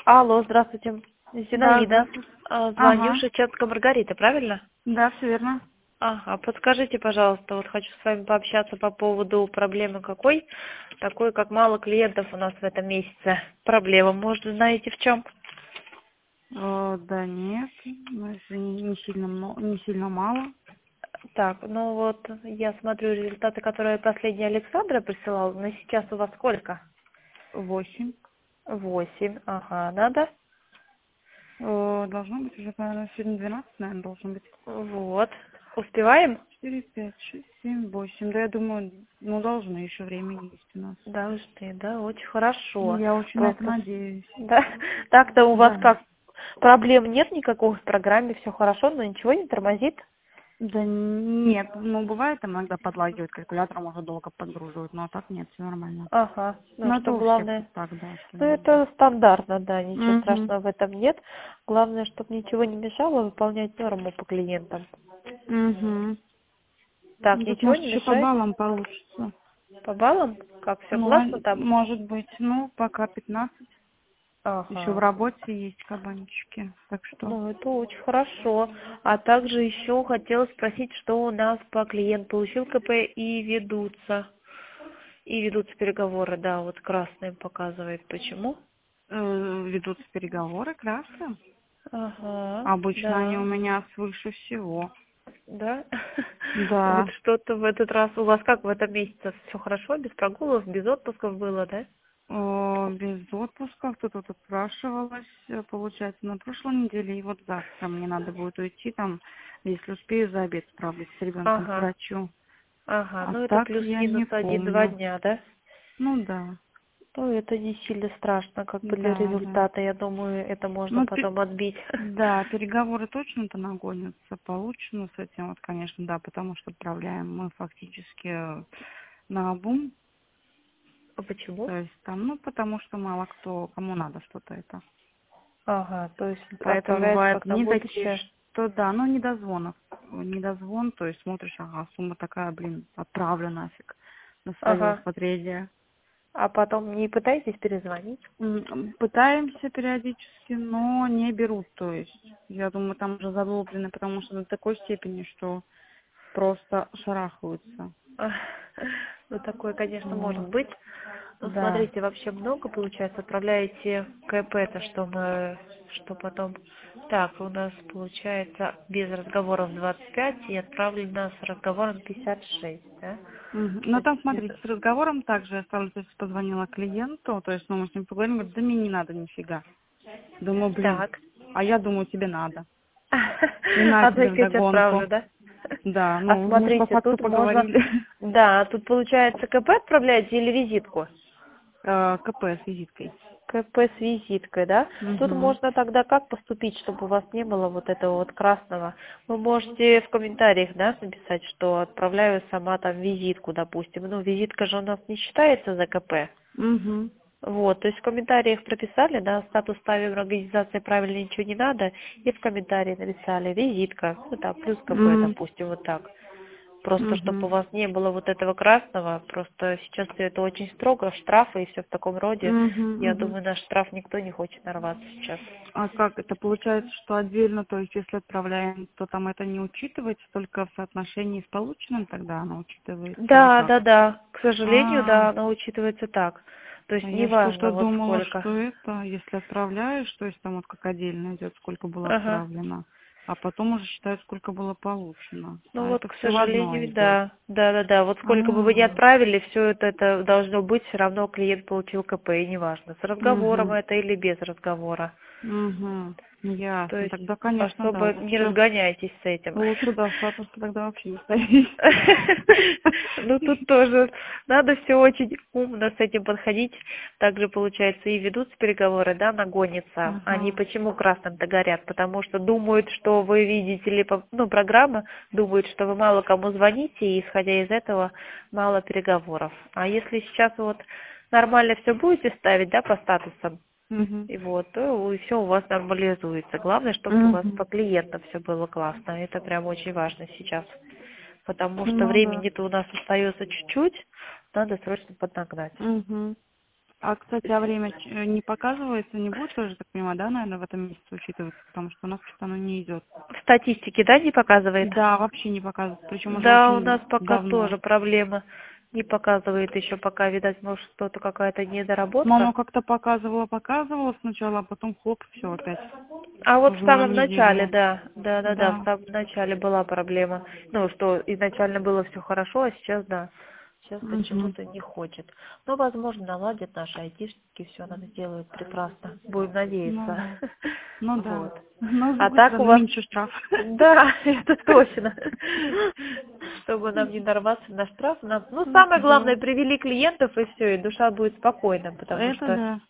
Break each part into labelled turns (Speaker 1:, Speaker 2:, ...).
Speaker 1: Алло, здравствуйте.
Speaker 2: Да,
Speaker 1: Зинаида.
Speaker 2: здравствуйте.
Speaker 1: Звоню
Speaker 2: Ага,
Speaker 1: Шевченко Маргарита, правильно?
Speaker 2: да, все верно.
Speaker 1: Ага, подскажите, пожалуйста, вот хочу с вами пообщаться по поводу проблемы какой? Такой, как мало клиентов у нас в этом месяце. Проблема, может, знаете в чем?
Speaker 2: Да нет, ну, если не сильно, не сильно мало.
Speaker 1: Так, ну вот я смотрю результаты, которые последний Александра присылал. На сейчас у вас сколько?
Speaker 2: 8.
Speaker 1: 8. Ага, надо?
Speaker 2: Должно быть уже, наверное, сегодня 12, наверное, должен быть.
Speaker 1: Вот. Успеваем?
Speaker 2: 4, 5, 6, 7, 8. Да, я думаю, ну, должны, еще время есть у нас.
Speaker 1: Должны, да, очень хорошо.
Speaker 2: Я очень на это
Speaker 1: Просто,
Speaker 2: надеюсь.
Speaker 1: да, так-то у вас
Speaker 2: Да.
Speaker 1: как, проблем нет никаких в программе, все хорошо, но ничего не тормозит?
Speaker 2: Да нет, ну, бывает там иногда подлагивает, калькулятор может долго подгруживать, но так нет, все нормально.
Speaker 1: Ага, ну
Speaker 2: Ну,
Speaker 1: что
Speaker 2: это у всех
Speaker 1: главное,
Speaker 2: тут так, да,
Speaker 1: ну
Speaker 2: что-нибудь.
Speaker 1: это стандартно, да, ничего
Speaker 2: Угу.
Speaker 1: страшного в этом нет. Главное, чтобы ничего не мешало выполнять норму по клиентам.
Speaker 2: Угу.
Speaker 1: Так,
Speaker 2: Ну, тут,
Speaker 1: ничего
Speaker 2: может,
Speaker 1: не
Speaker 2: еще по
Speaker 1: мешает?
Speaker 2: баллам получится.
Speaker 1: По баллам? Как, все
Speaker 2: Ну,
Speaker 1: классно там?
Speaker 2: может быть, ну, пока 15. Еще в
Speaker 1: Ага.
Speaker 2: работе есть кабанчики. Так что,
Speaker 1: Ну, это очень хорошо. А также еще хотела спросить, что у нас по клиент получил КП и ведутся. И ведутся переговоры, да, вот красным показывает. Почему?
Speaker 2: ведутся переговоры, красные.
Speaker 1: Ага,
Speaker 2: Обычно они у
Speaker 1: да,
Speaker 2: меня свыше всего.
Speaker 1: да. Вот
Speaker 2: Да.
Speaker 1: что-то в этот раз у вас как в этом месяце все хорошо, без прогулов, без отпусков было, да?
Speaker 2: Без отпуска кто-то тут отпрашивалась, получается, на прошлой неделе. И вот завтра мне надо будет уйти там, если успею, за обед справлюсь с ребенком к
Speaker 1: Ага,
Speaker 2: врачу.
Speaker 1: ага,
Speaker 2: А
Speaker 1: ну это
Speaker 2: так я
Speaker 1: плюс-минус
Speaker 2: не
Speaker 1: один-два
Speaker 2: помню.
Speaker 1: дня, да?
Speaker 2: Ну да,
Speaker 1: Ну, это не сильно страшно, как бы для
Speaker 2: да, да.
Speaker 1: результата, я думаю, это можно
Speaker 2: Ну,
Speaker 1: потом отбить.
Speaker 2: да, переговоры точно-то нагонятся, получено с этим, вот, конечно, да, потому что отправляем мы фактически наобум,
Speaker 1: А почему?
Speaker 2: то есть там, ну, потому что мало кто, кому надо что-то это.
Speaker 1: Ага, то есть
Speaker 2: Поэтому
Speaker 1: отправляется
Speaker 2: бывают
Speaker 1: как на
Speaker 2: дни такие,
Speaker 1: будущее.
Speaker 2: что да, ну, недозвонов, недозвон, то есть смотришь, ага, сумма такая, блин, отправлю нафиг на свое
Speaker 1: Ага.
Speaker 2: усмотрение.
Speaker 1: А потом не пытаетесь перезвонить?
Speaker 2: Пытаемся периодически, но не берут, то есть, я думаю, там уже залуплены, потому что до такой степени, что просто шарахаются.
Speaker 1: Ах, ну, такое, конечно, может
Speaker 2: Вот.
Speaker 1: быть. Но
Speaker 2: Да.
Speaker 1: смотрите, вообще много, получается, отправляете КП, это что мы, что потом... Так, у нас получается без разговоров 25 и отправлено с разговором 56, да?
Speaker 2: Мгм.
Speaker 1: То
Speaker 2: Ну,
Speaker 1: есть
Speaker 2: там, смотрите, с разговором также я стала, то есть позвонила клиенту, то есть, ну, мы с ним поговорим, говорит, да мне не надо нифига. Думаю, блин,
Speaker 1: Так.
Speaker 2: а я думаю, тебе надо. И на
Speaker 1: А
Speaker 2: тебе
Speaker 1: опять отправлю,
Speaker 2: вдогонку.
Speaker 1: да?
Speaker 2: Да,
Speaker 1: А
Speaker 2: ну, мы ж по
Speaker 1: смотрите,
Speaker 2: факту
Speaker 1: тут можно...
Speaker 2: поговорили.
Speaker 1: Да, тут получается КП отправляете или визитку?
Speaker 2: КП с визиткой.
Speaker 1: КП с визиткой, да? Тут
Speaker 2: Угу.
Speaker 1: можно тогда как поступить, чтобы у вас не было вот этого вот красного? Вы можете в комментариях, да, написать, что отправляю сама там визитку, допустим. Ну, визитка же у нас не считается за КП.
Speaker 2: Угу.
Speaker 1: Вот, то есть в комментариях прописали, да, статус ставим организации правильно, ничего не надо, и в комментарии написали визитка, ну да, плюс КП, допустим, вот так. Просто чтобы
Speaker 2: Угу.
Speaker 1: у вас не было вот этого красного, просто сейчас это очень строго, штрафы и все в таком роде.
Speaker 2: Угу.
Speaker 1: Я
Speaker 2: Угу.
Speaker 1: думаю, на штраф никто не хочет нарваться сейчас.
Speaker 2: А как это получается, что отдельно, то есть если отправляем, то там это не учитывается, только в соотношении с полученным тогда оно учитывается или
Speaker 1: Да,
Speaker 2: как?
Speaker 1: да, да. К сожалению,
Speaker 2: А,
Speaker 1: да, оно учитывается так. То
Speaker 2: а
Speaker 1: есть
Speaker 2: я что-то
Speaker 1: неважно вот
Speaker 2: думала,
Speaker 1: сколько.
Speaker 2: что это, если отправляешь, то есть там вот как отдельно идет, сколько было
Speaker 1: Ага.
Speaker 2: отправлено, а потом уже считают, сколько было получено.
Speaker 1: Ну
Speaker 2: А
Speaker 1: вот,
Speaker 2: это
Speaker 1: к
Speaker 2: все в одно
Speaker 1: сожалению,
Speaker 2: идет.
Speaker 1: да. Да, да, да. Вот
Speaker 2: А,
Speaker 1: сколько бы вы ни отправили, все это должно быть, все равно клиент получил КП, и неважно, с разговором
Speaker 2: угу,
Speaker 1: это или без разговора.
Speaker 2: угу,
Speaker 1: То
Speaker 2: ясно.
Speaker 1: есть
Speaker 2: Тогда, конечно, да,
Speaker 1: особо не
Speaker 2: лучше,
Speaker 1: разгоняйтесь с этим.
Speaker 2: лучше, да, статус тогда вообще не ставить.
Speaker 1: Ну, тут тоже надо все очень умно с этим подходить. Также, получается, и ведутся переговоры, да, нагонятся. Они
Speaker 2: Ага.
Speaker 1: почему красным-то горят? Потому что думают, что вы видите ли, ну, программа думает, что вы мало кому звоните, и, исходя из этого, мало переговоров. А если сейчас вот нормально все будете ставить, да, по статусам,
Speaker 2: Угу.
Speaker 1: и вот, то все у вас нормализуется. Главное, чтобы у вас
Speaker 2: Угу.
Speaker 1: по клиентам все было классно. Это прям очень важно сейчас. Потому что
Speaker 2: Ну да.
Speaker 1: времени-то у нас остается чуть-чуть, надо срочно поднагнать.
Speaker 2: Угу. А, кстати, а время не показывается, не будет тоже, так понимаю, да, наверное, в этом месяце учитываться, потому что у нас что-то оно не идет.
Speaker 1: В статистике, да, не показывает?
Speaker 2: Да, вообще не показывает, причем уже
Speaker 1: Да, у нас
Speaker 2: очень
Speaker 1: пока
Speaker 2: давно.
Speaker 1: тоже проблема. Не показывает еще пока, видать, может, что-то какая-то
Speaker 2: Но
Speaker 1: недоработка.
Speaker 2: оно как-то показывало сначала, а потом хлоп, все опять.
Speaker 1: А вот в
Speaker 2: Уже на
Speaker 1: самом начале,
Speaker 2: неделю.
Speaker 1: да, в
Speaker 2: Да.
Speaker 1: самом начале была проблема. Ну, что изначально было все хорошо, а сейчас, да, сейчас
Speaker 2: Угу.
Speaker 1: почему-то не хочет. Но, возможно, наладят наши айтишники, все нам сделают прекрасно. Будем
Speaker 2: Ну
Speaker 1: надеяться.
Speaker 2: да. Ну да.
Speaker 1: Вот.
Speaker 2: Но с
Speaker 1: А
Speaker 2: другой
Speaker 1: так у
Speaker 2: стороны,
Speaker 1: вас...
Speaker 2: меньше штраф.
Speaker 1: Да, это точно. Чтобы нам не нарваться на штраф. Ну, самое главное,
Speaker 2: Да.
Speaker 1: привели клиентов, и все, и душа будет спокойна, потому
Speaker 2: Это
Speaker 1: что...
Speaker 2: да.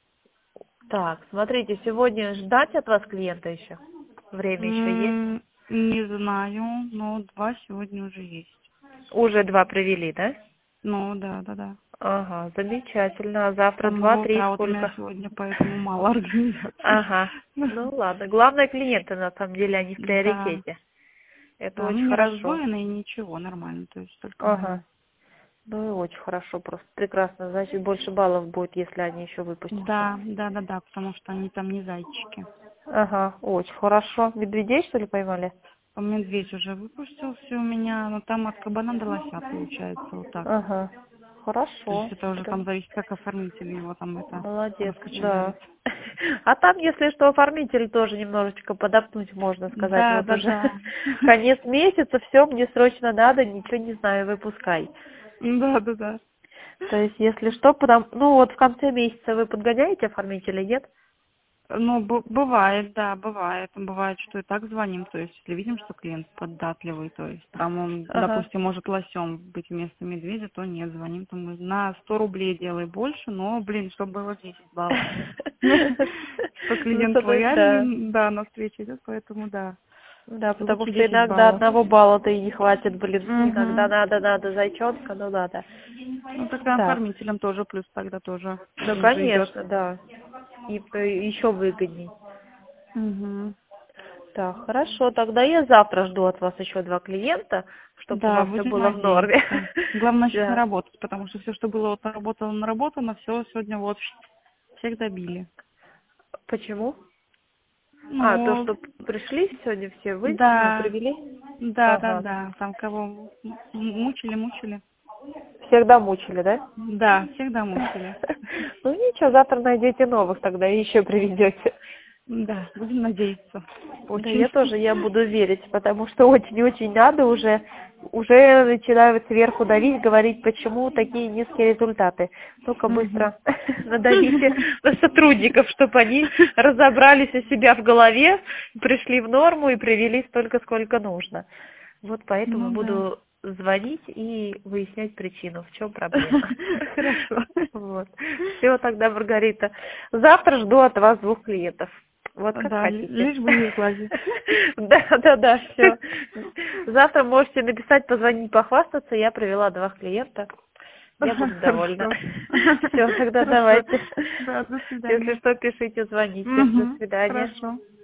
Speaker 1: Так, смотрите, сегодня ждать от вас клиента еще? Время еще есть?
Speaker 2: Не знаю, но 2 сегодня уже есть.
Speaker 1: Уже 2 привели, да?
Speaker 2: Ну да, да, да.
Speaker 1: Ага, замечательно. А завтра
Speaker 2: С самого
Speaker 1: 2-3
Speaker 2: утра вот у меня
Speaker 1: сколько?
Speaker 2: сегодня поэтому мало организаций.
Speaker 1: Ага, ну ладно. Главное клиенты, на самом деле, они в
Speaker 2: Да,
Speaker 1: приоритете. Это
Speaker 2: да, ну
Speaker 1: очень
Speaker 2: не
Speaker 1: хорошо.
Speaker 2: разбоено и ничего, нормально, то есть только
Speaker 1: Ага.
Speaker 2: мои.
Speaker 1: Ну и очень хорошо, просто прекрасно. Значит, больше баллов будет, если они еще выпустятся.
Speaker 2: Да, да, да, да, потому что они там не зайчики.
Speaker 1: Ага, очень хорошо. Медведей, что ли, поймали?
Speaker 2: А медведь уже выпустился у меня, но там от кабана до лося получается вот так.
Speaker 1: Ага,
Speaker 2: То есть
Speaker 1: хорошо.
Speaker 2: это уже там зависит, как оформители его там это
Speaker 1: Молодец, да.
Speaker 2: раскочегарить.
Speaker 1: А там, если что, оформитель тоже немножечко подопнуть, можно сказать.
Speaker 2: Да,
Speaker 1: Вот
Speaker 2: да,
Speaker 1: уже
Speaker 2: да.
Speaker 1: конец месяца, все, мне срочно надо, ничего не знаю, выпускай.
Speaker 2: Да, да, да.
Speaker 1: То есть, если что, ну вот в конце месяца вы подгоняете оформителя, нет?
Speaker 2: Ну, бывает, да, бывает. Бывает, что и так звоним, то есть, если видим, что клиент податливый, то есть, там он,
Speaker 1: Ага.
Speaker 2: допустим, может лосем быть вместо медведя, то нет, звоним, там, на 100 рублей делай больше, но, блин, чтобы было 10 баллов. Что
Speaker 1: Ну,
Speaker 2: клиент
Speaker 1: да.
Speaker 2: лояльный, да, на встречу идет, поэтому да,
Speaker 1: Да, потому
Speaker 2: лучше
Speaker 1: что
Speaker 2: 10
Speaker 1: иногда
Speaker 2: баллов.
Speaker 1: одного балла-то и не хватит, блин. Иногда
Speaker 2: Угу.
Speaker 1: надо зайчонка, ну надо.
Speaker 2: Ну, тогда
Speaker 1: Так,
Speaker 2: оформителям тоже плюс тогда тоже
Speaker 1: ну
Speaker 2: уже идет.
Speaker 1: конечно, да. И еще выгодней.
Speaker 2: Угу.
Speaker 1: Так, хорошо, тогда я завтра жду от вас еще 2 клиента, чтобы у
Speaker 2: Да,
Speaker 1: вас все
Speaker 2: будем
Speaker 1: было в норме.
Speaker 2: надеяться. Главное сейчас
Speaker 1: Да.
Speaker 2: наработать, потому что все, что было вот наработано, все сегодня вот всех добили.
Speaker 1: Почему? А, то,
Speaker 2: Ну,
Speaker 1: что пришли сегодня все, вы, ну,
Speaker 2: да,
Speaker 1: привели?
Speaker 2: да, да,
Speaker 1: Ага.
Speaker 2: да. Там кого мучили.
Speaker 1: Всех домучили, да?
Speaker 2: Да, всегда мучили.
Speaker 1: Ну ничего, завтра найдете новых тогда и еще приведете.
Speaker 2: Да, будем надеяться.
Speaker 1: Да,
Speaker 2: Очень.
Speaker 1: я буду верить, потому что очень-очень надо уже начинают сверху давить, говорить, почему такие низкие результаты. Только
Speaker 2: Мгм.
Speaker 1: быстро надавите на сотрудников, чтобы они разобрались у себя в голове, пришли в норму и привели столько, сколько нужно. Вот поэтому
Speaker 2: Ну да.
Speaker 1: буду звонить и выяснять причину, в чем проблема.
Speaker 2: Хорошо.
Speaker 1: Вот. Все, тогда, Маргарита. Завтра жду от вас 2 клиентов. Вот как
Speaker 2: Да,
Speaker 1: хотите.
Speaker 2: лишь бы не сглазить.
Speaker 1: Да, все. Завтра можете написать, позвонить, похвастаться. Я привела 2 клиента. Я буду довольна.
Speaker 2: Хорошо.
Speaker 1: Все, тогда
Speaker 2: Хорошо.
Speaker 1: давайте.
Speaker 2: Да, до
Speaker 1: Если
Speaker 2: свидания.
Speaker 1: что, пишите, звоните. До
Speaker 2: Угу.
Speaker 1: свидания.
Speaker 2: Хорошо.